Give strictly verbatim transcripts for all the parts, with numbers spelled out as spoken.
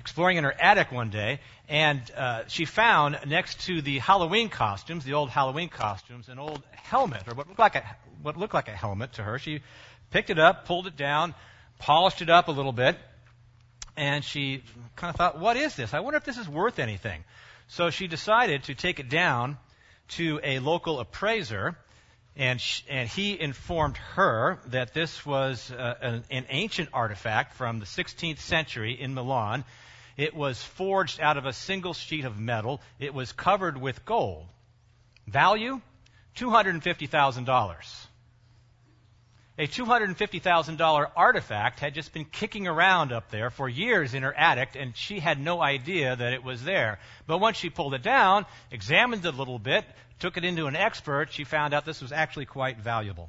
exploring in her attic one day, and uh, she found next to the Halloween costumes, the old Halloween costumes, an old helmet, or what looked like a what looked like a helmet to her. She picked it up, pulled it down, polished it up a little bit, and she kind of thought, what is this? I wonder if this is worth anything. So she decided to take it down to a local appraiser, and sh- and he informed her that this was uh, an, an ancient artifact from the sixteenth century in Milan. It was forged out of a single sheet of metal. It was covered with gold. Value? two hundred fifty thousand dollars. A two hundred fifty thousand dollars artifact had just been kicking around up there for years in her attic, and she had no idea that it was there. But once she pulled it down, examined it a little bit, took it into an expert, she found out this was actually quite valuable.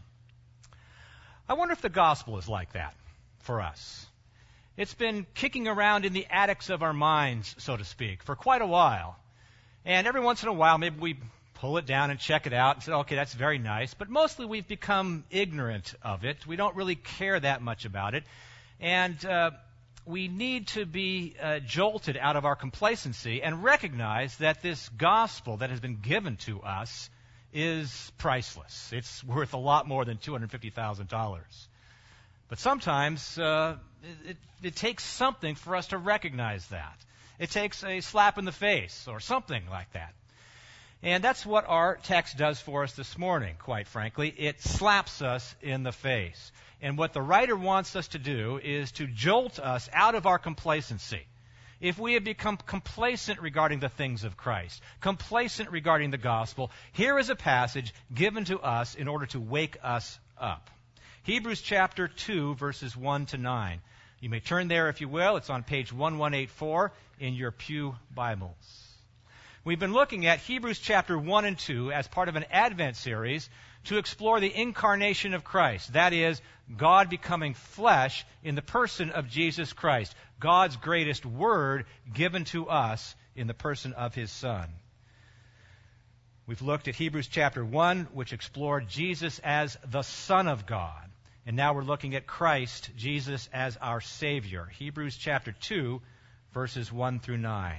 I wonder if the gospel is like that for us. It's been kicking around in the attics of our minds, so to speak, for quite a while. And every once in a while, maybe we pull it down and check it out and say, okay, that's very nice. But mostly we've become ignorant of it. We don't really care that much about it. And uh, we need to be uh, jolted out of our complacency and recognize that this gospel that has been given to us is priceless. It's worth a lot more than two hundred fifty thousand dollars. But sometimes uh, it, it, it takes something for us to recognize that. It takes a slap in the face or something like that. And that's what our text does for us this morning, quite frankly. It slaps us in the face. And what the writer wants us to do is to jolt us out of our complacency. If we have become complacent regarding the things of Christ, complacent regarding the gospel, here is a passage given to us in order to wake us up. Hebrews chapter two, verses one to nine. You may turn there if you will. It's on page eleven eighty-four in your pew Bibles. We've been looking at Hebrews chapter one and two as part of an Advent series to explore the incarnation of Christ. That is, God becoming flesh in the person of Jesus Christ, God's greatest word given to us in the person of His Son. We've looked at Hebrews chapter one, which explored Jesus as the Son of God. And now we're looking at Christ, Jesus, as our Savior. Hebrews chapter two, verses one through nine.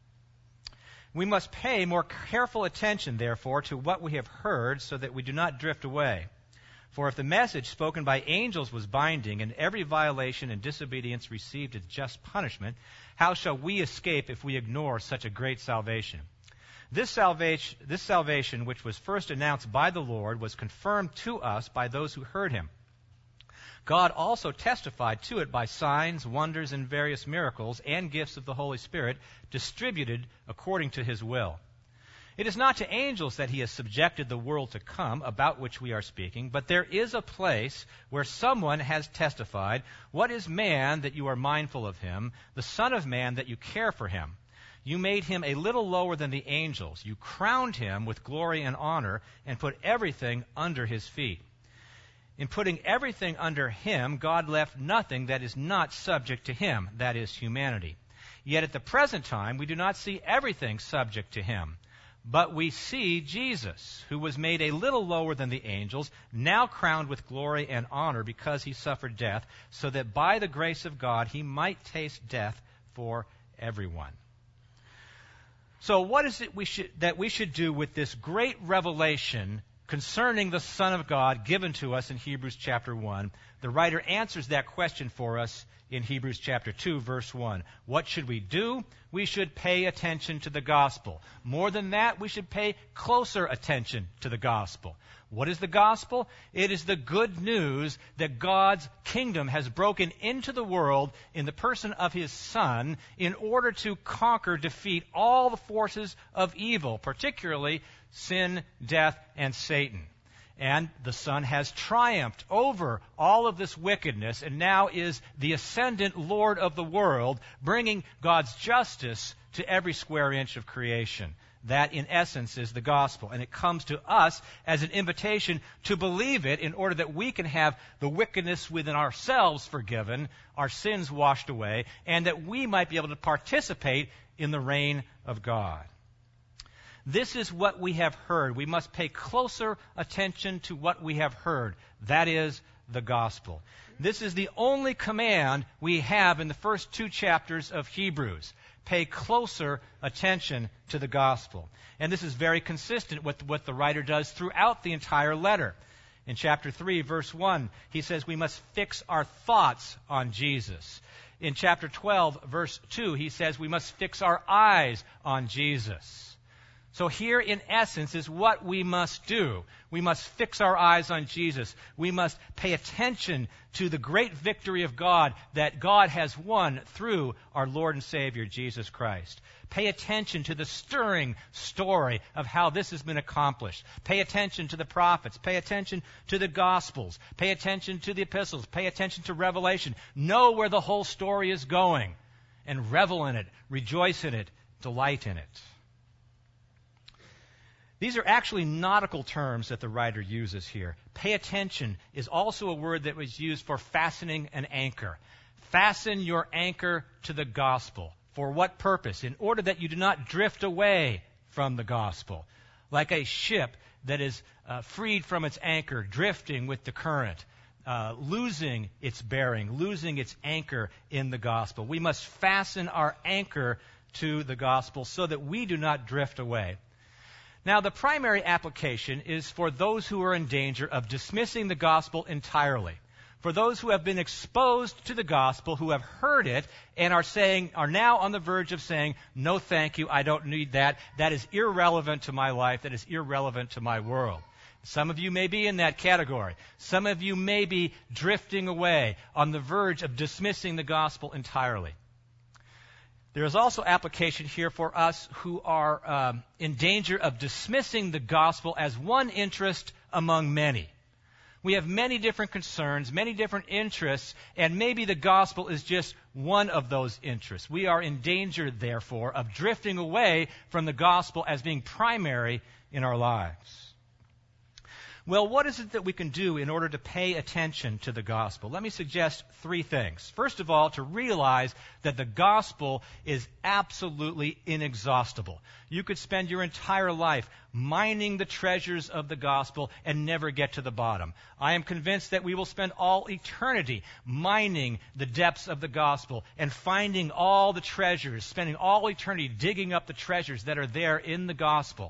We must pay more careful attention, therefore, to what we have heard so that we do not drift away. For if the message spoken by angels was binding, and every violation and disobedience received its just punishment, how shall we escape if we ignore such a great salvation? This salvation, this salvation, which was first announced by the Lord, was confirmed to us by those who heard Him. God also testified to it by signs, wonders, and various miracles and gifts of the Holy Spirit distributed according to His will. It is not to angels that He has subjected the world to come, about which we are speaking, but there is a place where someone has testified, "What is man that you are mindful of him, the Son of Man that you care for him? You made him a little lower than the angels. You crowned him with glory and honor and put everything under his feet." In putting everything under Him, God left nothing that is not subject to Him, that is, humanity. Yet at the present time, we do not see everything subject to Him. But we see Jesus, who was made a little lower than the angels, now crowned with glory and honor because He suffered death, so that by the grace of God He might taste death for everyone. So what is it we should, that we should do with this great revelation concerning the Son of God given to us in Hebrews chapter one? The writer answers that question for us in Hebrews chapter two, verse one. What should we do? We should pay attention to the gospel. More than that, we should pay closer attention to the gospel. What is the gospel? It is the good news that God's kingdom has broken into the world in the person of His Son in order to conquer, defeat all the forces of evil, particularly sin, death, and Satan. And the Son has triumphed over all of this wickedness and now is the ascendant Lord of the world, bringing God's justice to every square inch of creation. That, in essence, is the gospel. And it comes to us as an invitation to believe it in order that we can have the wickedness within ourselves forgiven, our sins washed away, and that we might be able to participate in the reign of God. This is what we have heard. We must pay closer attention to what we have heard. That is, the gospel. This is the only command we have in the first two chapters of Hebrews. Pay closer attention to the gospel. And this is very consistent with what the writer does throughout the entire letter. In chapter three, verse one, he says we must fix our thoughts on Jesus. In chapter twelve, verse two, he says we must fix our eyes on Jesus. So here, in essence, is what we must do. We must fix our eyes on Jesus. We must pay attention to the great victory of God that God has won through our Lord and Savior, Jesus Christ. Pay attention to the stirring story of how this has been accomplished. Pay attention to the prophets. Pay attention to the Gospels. Pay attention to the epistles. Pay attention to Revelation. Know where the whole story is going and revel in it, rejoice in it, delight in it. These are actually nautical terms that the writer uses here. Pay attention is also a word that was used for fastening an anchor. Fasten your anchor to the gospel. For what purpose? In order that you do not drift away from the gospel. Like a ship that is uh, freed from its anchor, drifting with the current, uh, losing its bearing, losing its anchor in the gospel. We must fasten our anchor to the gospel so that we do not drift away. Now, the primary application is for those who are in danger of dismissing the gospel entirely. For those who have been exposed to the gospel, who have heard it, and are saying, are now on the verge of saying, no thank you, I don't need that. That is irrelevant to my life. That is irrelevant to my world. Some of you may be in that category. Some of you may be drifting away on the verge of dismissing the gospel entirely. There is also application here for us who are um, in danger of dismissing the gospel as one interest among many. We have many different concerns, many different interests, and maybe the gospel is just one of those interests. We are in danger, therefore, of drifting away from the gospel as being primary in our lives. Well, what is it that we can do in order to pay attention to the gospel? Let me suggest three things. First of all, to realize that the gospel is absolutely inexhaustible. You could spend your entire life mining the treasures of the gospel and never get to the bottom. I am convinced that we will spend all eternity mining the depths of the gospel and finding all the treasures, spending all eternity digging up the treasures that are there in the gospel.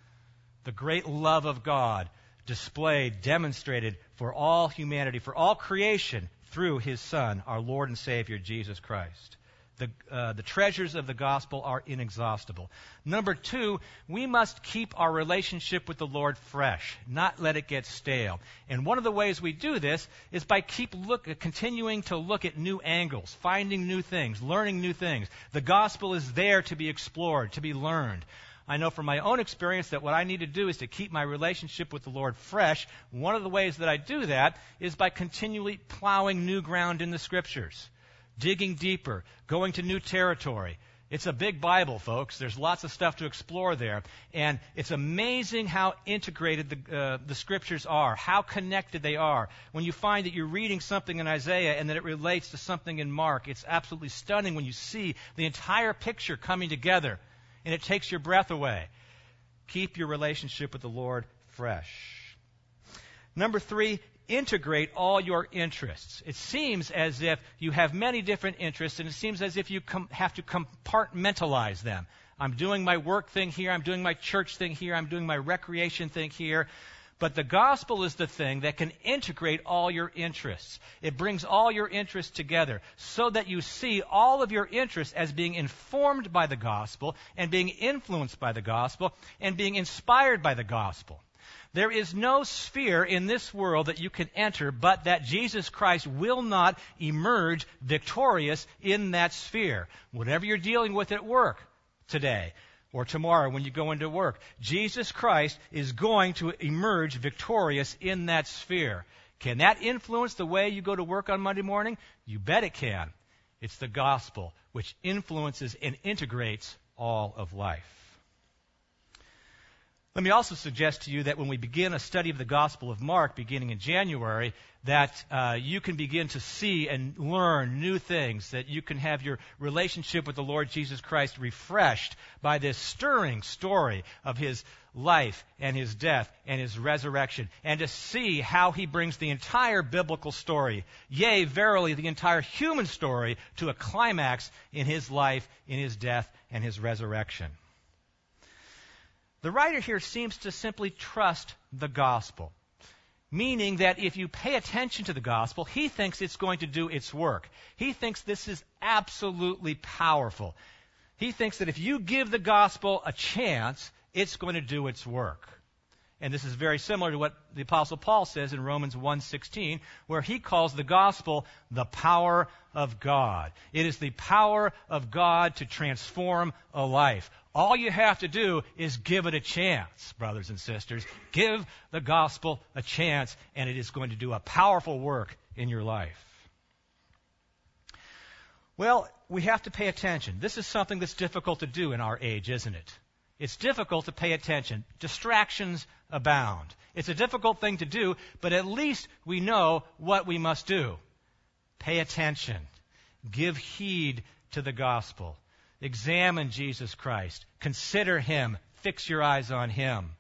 The great love of God displayed, demonstrated for all humanity, for all creation, through His Son, our Lord and Savior, Jesus Christ. The, uh, the treasures of the gospel are inexhaustible. Number two, we must keep our relationship with the Lord fresh, not let it get stale. And one of the ways we do this is by keep look, continuing to look at new angles, finding new things, learning new things. The gospel is there to be explored, to be learned. I know from my own experience that what I need to do is to keep my relationship with the Lord fresh. One of the ways that I do that is by continually plowing new ground in the Scriptures, digging deeper, going to new territory. It's a big Bible, folks. There's lots of stuff to explore there. And it's amazing how integrated the, uh, the Scriptures are, how connected they are. When you find that you're reading something in Isaiah and that it relates to something in Mark, it's absolutely stunning when you see the entire picture coming together. And it takes your breath away. Keep your relationship with the Lord fresh. Number three, integrate all your interests. It seems as if you have many different interests, and it seems as if you com- have to compartmentalize them. I'm doing my work thing here, I'm doing my church thing here, I'm doing my recreation thing here. But the gospel is the thing that can integrate all your interests. It brings all your interests together so that you see all of your interests as being informed by the gospel and being influenced by the gospel and being inspired by the gospel. There is no sphere in this world that you can enter but that Jesus Christ will not emerge victorious in that sphere. Whatever you're dealing with at work today, or tomorrow when you go into work, Jesus Christ is going to emerge victorious in that sphere. Can that influence the way you go to work on Monday morning? You bet it can. It's the gospel which influences and integrates all of life. Let me also suggest to you that when we begin a study of the Gospel of Mark beginning in January, that uh, you can begin to see and learn new things, that you can have your relationship with the Lord Jesus Christ refreshed by this stirring story of his life and his death and his resurrection, and to see how he brings the entire biblical story, yea, verily, the entire human story, to a climax in his life, in his death, and his resurrection. The writer here seems to simply trust the gospel, meaning that if you pay attention to the gospel, he thinks it's going to do its work. He thinks this is absolutely powerful. He thinks that if you give the gospel a chance, it's going to do its work. And this is very similar to what the Apostle Paul says in Romans one sixteen, where he calls the gospel the power of God. It is the power of God to transform a life. All you have to do is give it a chance, brothers and sisters. Give the gospel a chance, and it is going to do a powerful work in your life. Well, we have to pay attention. This is something that's difficult to do in our age, isn't it? It's difficult to pay attention. Distractions abound. It's a difficult thing to do, but at least we know what we must do. Pay attention. Give heed to the gospel. Examine Jesus Christ. Consider him. Fix your eyes on him.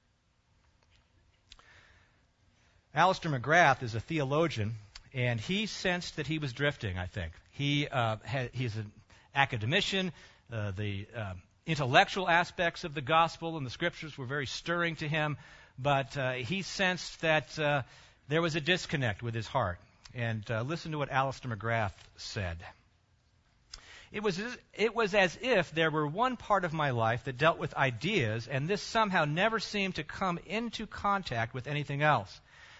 Alister McGrath is a theologian, and he sensed that he was drifting, I think. He uh, had, he's an academician. Uh, the uh, intellectual aspects of the gospel and the scriptures were very stirring to him, but uh, he sensed that uh, there was a disconnect with his heart. And uh, listen to what Alister McGrath said. It was, it was as if there were one part of my life that dealt with ideas, and this somehow never seemed to come into contact with anything else.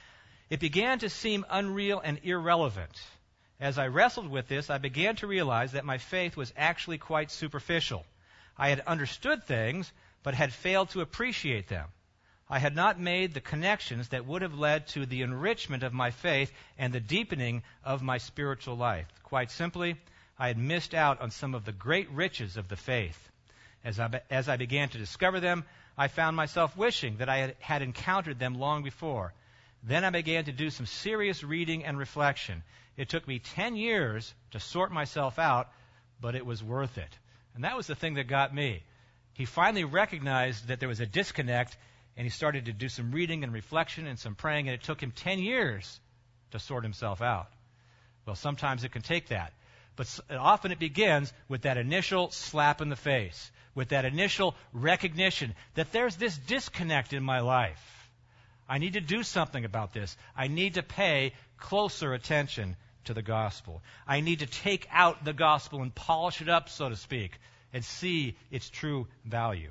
It began to seem unreal and irrelevant. As I wrestled with this, I began to realize that my faith was actually quite superficial. I had understood things, but had failed to appreciate them. I had not made the connections that would have led to the enrichment of my faith and the deepening of my spiritual life. Quite simply, I had missed out on some of the great riches of the faith. As I, as I began to discover them, I found myself wishing that I had, had encountered them long before. Then I began to do some serious reading and reflection. It took me ten years to sort myself out, but it was worth it. And that was the thing that got me. He finally recognized that there was a disconnect, and he started to do some reading and reflection and some praying, and it took him ten years to sort himself out. Well, sometimes it can take that. But often it begins with that initial slap in the face, with that initial recognition that there's this disconnect in my life. I need to do something about this. I need to pay closer attention to the gospel. I need to take out the gospel and polish it up, so to speak, and see its true value.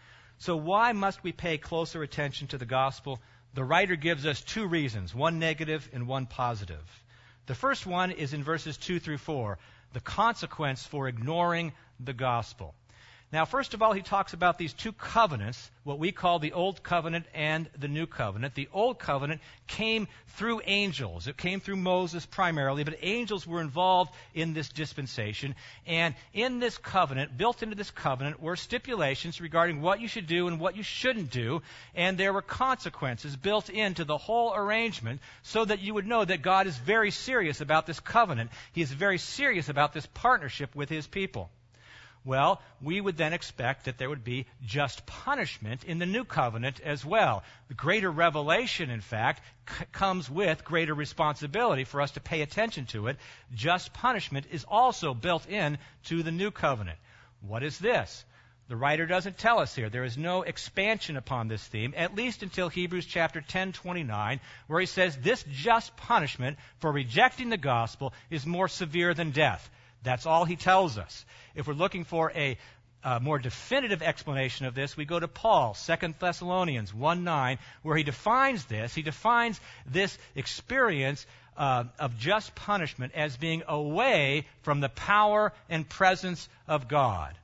So why must we pay closer attention to the gospel? The writer gives us two reasons, one negative and one positive. The first one is in verses two through four, the consequence for ignoring the gospel. Now, first of all, he talks about these two covenants, what we call the Old Covenant and the New Covenant. The Old Covenant came through angels. It came through Moses primarily, but angels were involved in this dispensation. And in this covenant, built into this covenant, were stipulations regarding what you should do and what you shouldn't do. And there were consequences built into the whole arrangement so that you would know that God is very serious about this covenant. He is very serious about this partnership with his people. Well, we would then expect that there would be just punishment in the new covenant as well. The greater revelation, in fact, c- comes with greater responsibility for us to pay attention to it. Just punishment is also built in to the new covenant. What is this? The writer doesn't tell us here. There is no expansion upon this theme, at least until Hebrews chapter ten twenty-nine, where he says this just punishment for rejecting the gospel is more severe than death. That's all he tells us. If we're looking for a, a more definitive explanation of this, we go to Paul, Second Thessalonians one nine, where he defines this. He defines this experience uh, of just punishment as being away from the power and presence of God.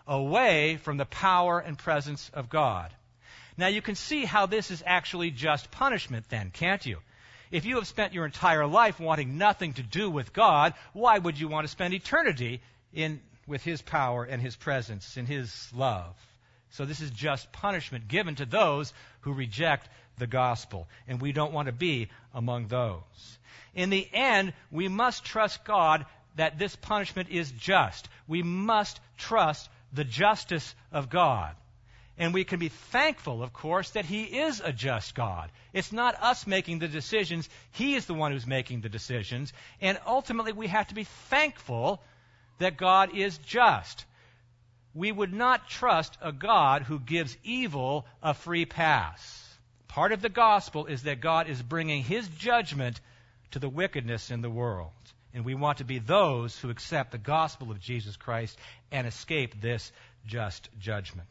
Away from the power and presence of God. Now you can see how this is actually just punishment then, can't you? If you have spent your entire life wanting nothing to do with God, why would you want to spend eternity in with his power and his presence and his love? So this is just punishment given to those who reject the gospel. And we don't want to be among those. In the end, we must trust God that this punishment is just. We must trust the justice of God. And we can be thankful, of course, that He is a just God. It's not us making the decisions. He is the one who's making the decisions. And ultimately, we have to be thankful that God is just. We would not trust a God who gives evil a free pass. Part of the gospel is that God is bringing His judgment to the wickedness in the world. And we want to be those who accept the gospel of Jesus Christ and escape this just judgment.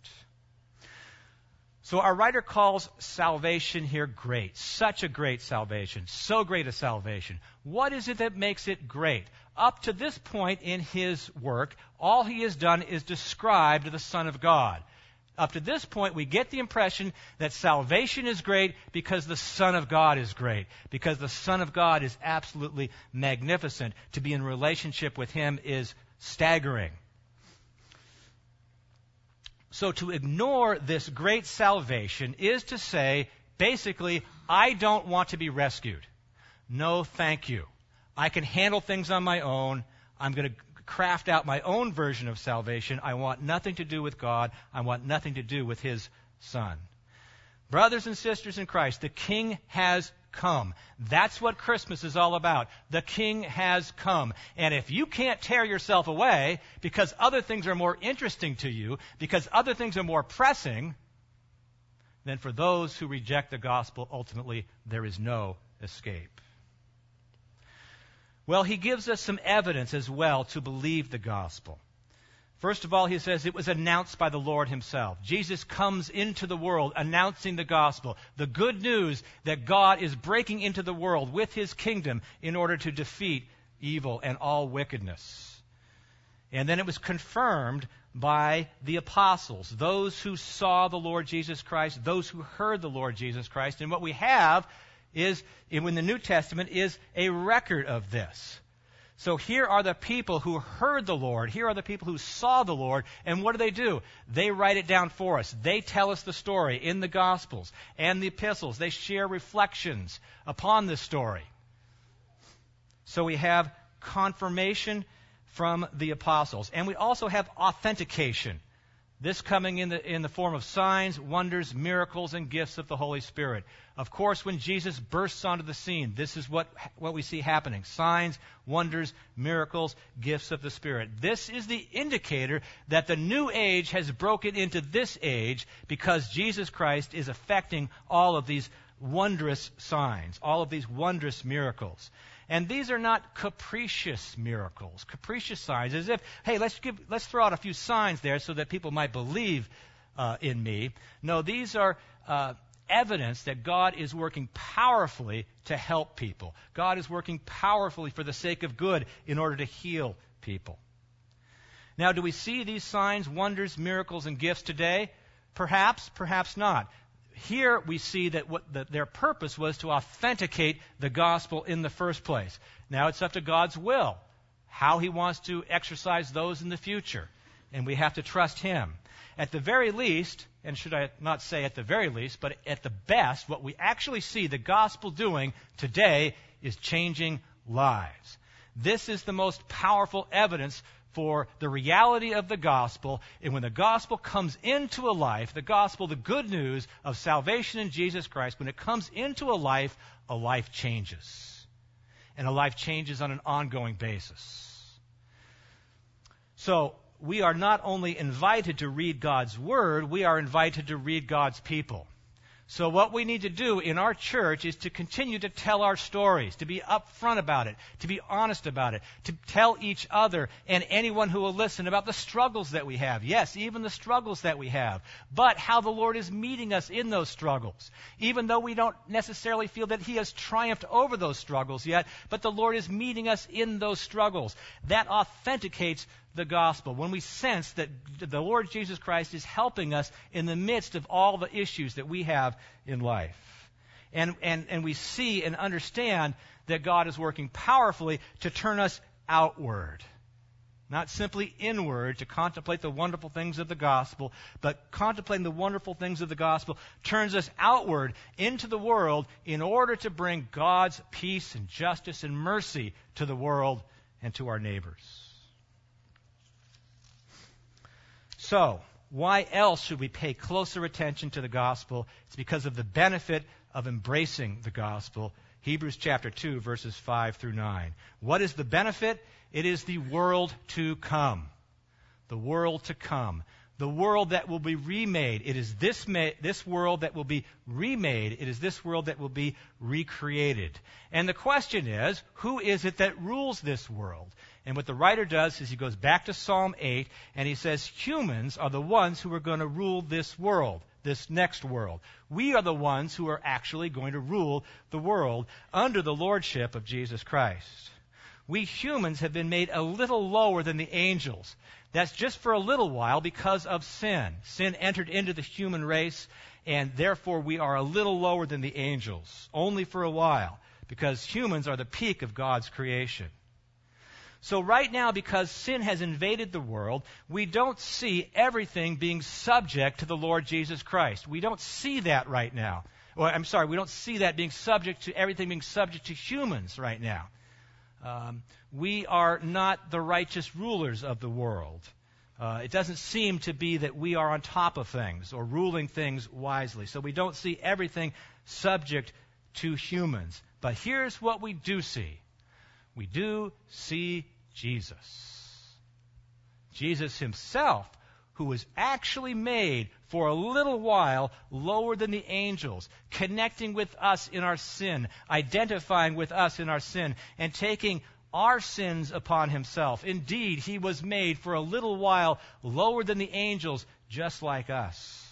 So our writer calls salvation here great. Such a great salvation. So great a salvation. What is it that makes it great? Up to this point in his work, all he has done is describe the Son of God. Up to this point, we get the impression that salvation is great because the Son of God is great. Because the Son of God is absolutely magnificent. To be in relationship with Him is staggering. So to ignore this great salvation is to say, basically, I don't want to be rescued. No, thank you. I can handle things on my own. I'm going to craft out my own version of salvation. I want nothing to do with God. I want nothing to do with His Son. Brothers and sisters in Christ, the King has come. That's what Christmas is all about. The King has come. And if you can't tear yourself away because other things are more interesting to you, because other things are more pressing, then for those who reject the gospel, ultimately, there is no escape. Well, he gives us some evidence as well to believe the gospel. First of all, he says it was announced by the Lord Himself. Jesus comes into the world announcing the gospel, the good news that God is breaking into the world with His kingdom in order to defeat evil and all wickedness. And then it was confirmed by the apostles, those who saw the Lord Jesus Christ, those who heard the Lord Jesus Christ. And what we have is, in the New Testament, is a record of this. So here are the people who heard the Lord. Here are the people who saw the Lord. And what do they do? They write it down for us. They tell us the story in the Gospels and the epistles. They share reflections upon this story. So we have confirmation from the apostles. And we also have authentication. This coming in the, in the form of signs, wonders, miracles, and gifts of the Holy Spirit. Of course, when Jesus bursts onto the scene, this is what, what we see happening. Signs, wonders, miracles, gifts of the Spirit. This is the indicator that the new age has broken into this age because Jesus Christ is effecting all of these wondrous signs, all of these wondrous miracles. And these are not capricious miracles, capricious signs, as if, hey, let's give, let's throw out a few signs there so that people might believe uh, in me. No, these are uh, evidence that God is working powerfully to help people. God is working powerfully for the sake of good in order to heal people. Now, do we see these signs, wonders, miracles, and gifts today? Perhaps, perhaps not. Here we see that what the, their purpose was to authenticate the gospel in the first place. Now it's up to God's will, how He wants to exercise those in the future. And we have to trust Him. At the very least, and should I not say at the very least, but at the best, what we actually see the gospel doing today is changing lives. This is the most powerful evidence for the reality of the gospel. And when the gospel comes into a life, the gospel, the good news of salvation in Jesus Christ, when it comes into a life, a life changes. And a life changes on an ongoing basis. So we are not only invited to read God's Word, we are invited to read God's people. So what we need to do in our church is to continue to tell our stories, to be upfront about it, to be honest about it, to tell each other and anyone who will listen about the struggles that we have. Yes, even the struggles that we have, but how the Lord is meeting us in those struggles. Even though we don't necessarily feel that He has triumphed over those struggles yet, but the Lord is meeting us in those struggles. That authenticates the gospel, when we sense that the Lord Jesus Christ is helping us in the midst of all the issues that we have in life. And, and, and we see and understand that God is working powerfully to turn us outward. not simply inward to contemplate the wonderful things of the gospel, but contemplating the wonderful things of the gospel turns us outward into the world in order to bring God's peace and justice and mercy to the world and to our neighbors. So, why else should we pay closer attention to the gospel? It's because of the benefit of embracing the gospel. Hebrews chapter two, verses five through nine. What is the benefit? It is the world to come. The world to come. The world that will be remade. It is this, ma- this world that will be remade. It is this world that will be recreated. And the question is, who is it that rules this world? And what the writer does is he goes back to Psalm eight, and he says humans are the ones who are going to rule this world, this next world. We are the ones who are actually going to rule the world under the lordship of Jesus Christ. We humans have been made a little lower than the angels. That's just for a little while because of sin. Sin entered into the human race, and therefore we are a little lower than the angels, only for a while, because humans are the peak of God's creation. So right now, because sin has invaded the world, we don't see everything being subject to the Lord Jesus Christ. We don't see that right now. Or, I'm sorry, we don't see that being subject to everything being subject to humans right now. Um, we are not the righteous rulers of the world. Uh, it doesn't seem to be that we are on top of things or ruling things wisely. So we don't see everything subject to humans. But here's what we do see. We do see Jesus. Jesus himself, who was actually made for a little while lower than the angels, connecting with us in our sin, identifying with us in our sin, and taking our sins upon himself. Indeed, he was made for a little while lower than the angels, just like us.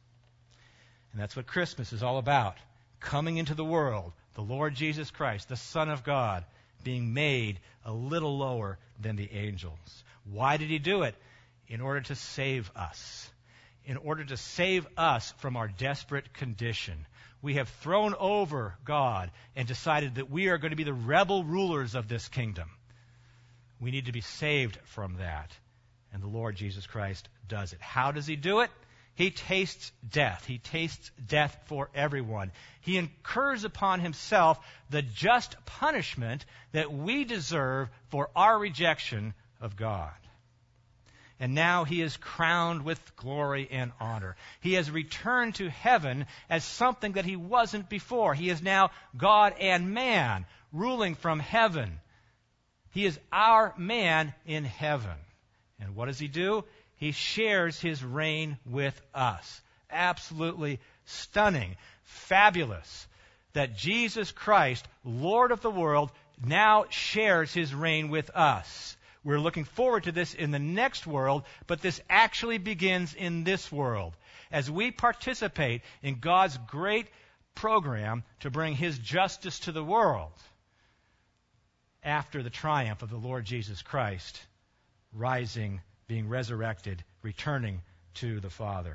And that's what Christmas is all about. Coming into the world, the Lord Jesus Christ, the Son of God, being made a little lower than the angels. Why did he do it? In order to save us. In order to save us from our desperate condition. We have thrown over God and decided that we are going to be the rebel rulers of this kingdom. We need to be saved from that. And the Lord Jesus Christ does it. How does he do it? He tastes death. He tastes death for everyone. He incurs upon himself the just punishment that we deserve for our rejection of God. And now he is crowned with glory and honor. He has returned to heaven as something that he wasn't before. He is now God and man, ruling from heaven. He is our man in heaven. And what does he do? He shares his reign with us. Absolutely stunning, fabulous, that Jesus Christ, Lord of the world, now shares his reign with us. We're looking forward to this in the next world, but this actually begins in this world. As we participate in God's great program to bring his justice to the world after the triumph of the Lord Jesus Christ, rising, being resurrected, returning to the Father.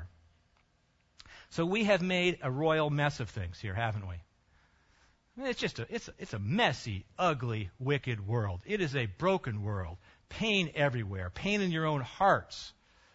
So we have made a royal mess of things here, haven't we? It's just a, it's, a, it's a messy, ugly, wicked world. It is a broken world. Pain everywhere. Pain in your own hearts.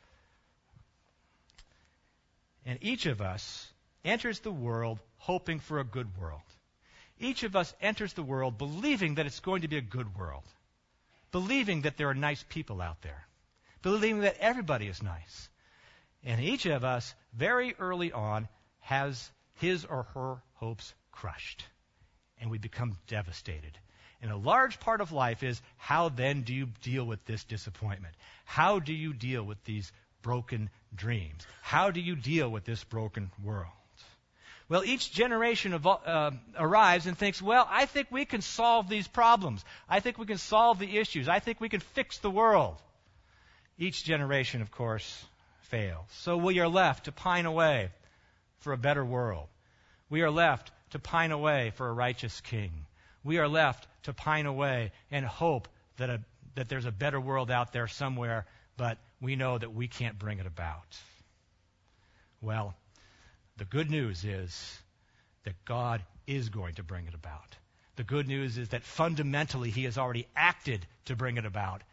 And each of us enters the world hoping for a good world. Each of us enters the world believing that it's going to be a good world. Believing that there are nice people out there. Believing that everybody is nice. And each of us, very early on, has his or her hopes crushed. And we become devastated. And a large part of life is, how then do you deal with this disappointment? How do you deal with these broken dreams? How do you deal with this broken world? Well, each generation of, uh, arrives and thinks, well, I think we can solve these problems. I think we can solve the issues. I think we can fix the world. Each generation, of course, fails. So we are left to pine away for a better world. We are left to pine away for a righteous king. We are left to pine away and hope that a, that there's a better world out there somewhere, but we know that we can't bring it about. Well, the good news is that God is going to bring it about. The good news is that fundamentally he has already acted to bring it about.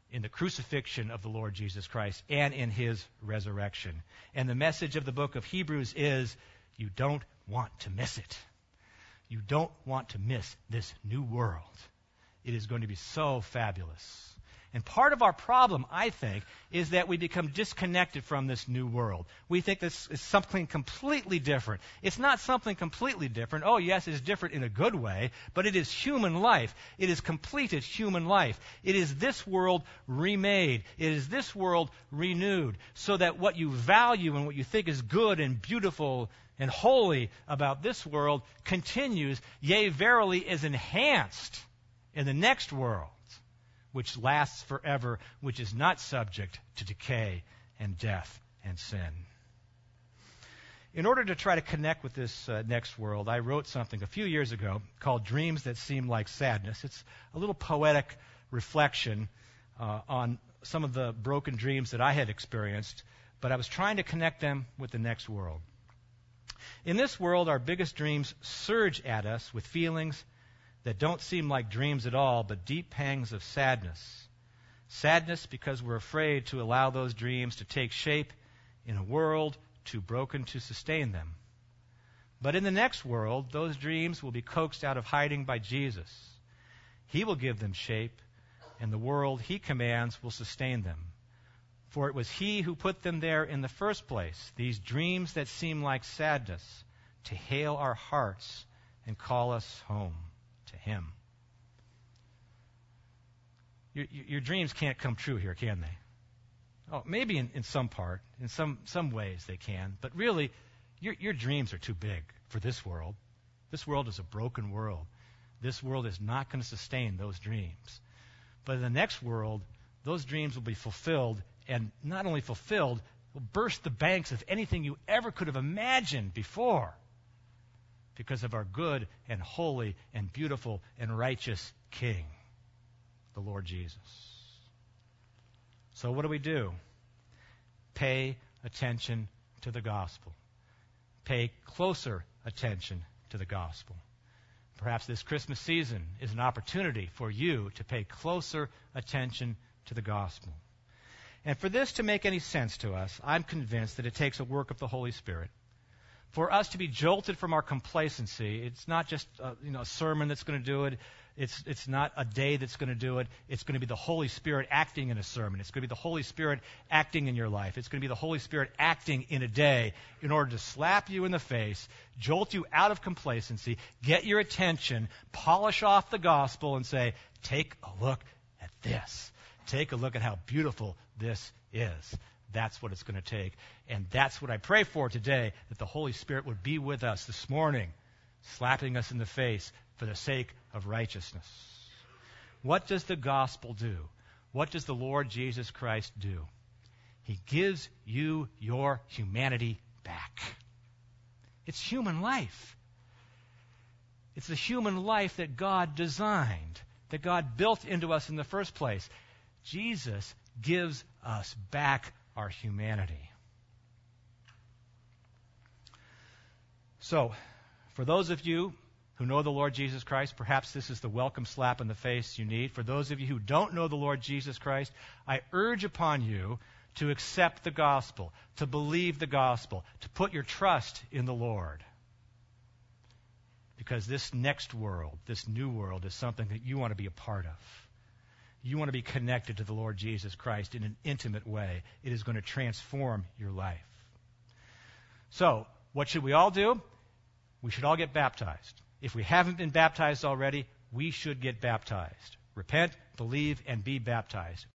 in the crucifixion of the Lord Jesus Christ and in his resurrection. And the message of the book of Hebrews is, you don't want to miss it. You don't want to miss this new world. It is going to be so fabulous. And part of our problem, I think, is that we become disconnected from this new world. We think this is something completely different. It's not something completely different. Oh, yes, it's different in a good way, but it is human life. It is completed human life. It is this world remade. It is this world renewed, so that what you value and what you think is good and beautiful and holy about this world continues, yea, verily, is enhanced in the next world, which lasts forever, which is not subject to decay and death and sin. In order to try to connect with this uh, next world, I wrote something a few years ago called Dreams That Seem Like Sadness. It's a little poetic reflection uh, on some of the broken dreams that I had experienced, but I was trying to connect them with the next world. In this world, our biggest dreams surge at us with feelings that don't seem like dreams at all, but deep pangs of sadness. Sadness because we're afraid to allow those dreams to take shape in a world too broken to sustain them. But in the next world, those dreams will be coaxed out of hiding by Jesus. He will give them shape, and the world he commands will sustain them. For it was he who put them there in the first place, these dreams that seem like sadness, to hail our hearts and call us home to him. Your, your dreams can't come true here, can they? Oh, maybe in, in some part, in some, some ways they can, but really, your, your dreams are too big for this world. This world is a broken world. This world is not going to sustain those dreams. But in the next world, those dreams will be fulfilled, and not only fulfilled, will burst the banks of anything you ever could have imagined before, because of our good and holy and beautiful and righteous King, the Lord Jesus. So what do we do? Pay attention to the gospel. Pay closer attention to the gospel. Perhaps this Christmas season is an opportunity for you to pay closer attention to the gospel. And for this to make any sense to us, I'm convinced that it takes a work of the Holy Spirit. For us to be jolted from our complacency, it's not just a, you know, a sermon that's going to do it. It's, it's not a day that's going to do it. It's going to be the Holy Spirit acting in a sermon. It's going to be the Holy Spirit acting in your life. It's going to be the Holy Spirit acting in a day in order to slap you in the face, jolt you out of complacency, get your attention, polish off the gospel, and say, take a look at this. Take a look at how beautiful this is. That's what it's going to take. And that's what I pray for today, that the Holy Spirit would be with us this morning, slapping us in the face for the sake of righteousness. What does the gospel do? What does the Lord Jesus Christ do? He gives you your humanity back. It's human life. It's the human life that God designed, that God built into us in the first place. Jesus gives us back our humanity. So, for those of you who know the Lord Jesus Christ, perhaps this is the welcome slap in the face you need. For those of you who don't know the Lord Jesus Christ, I urge upon you to accept the gospel, to believe the gospel, to put your trust in the Lord. Because this next world, this new world, is something that you want to be a part of. You want to be connected to the Lord Jesus Christ in an intimate way. It is going to transform your life. So, what should we all do? We should all get baptized. If we haven't been baptized already, we should get baptized. Repent, believe, and be baptized.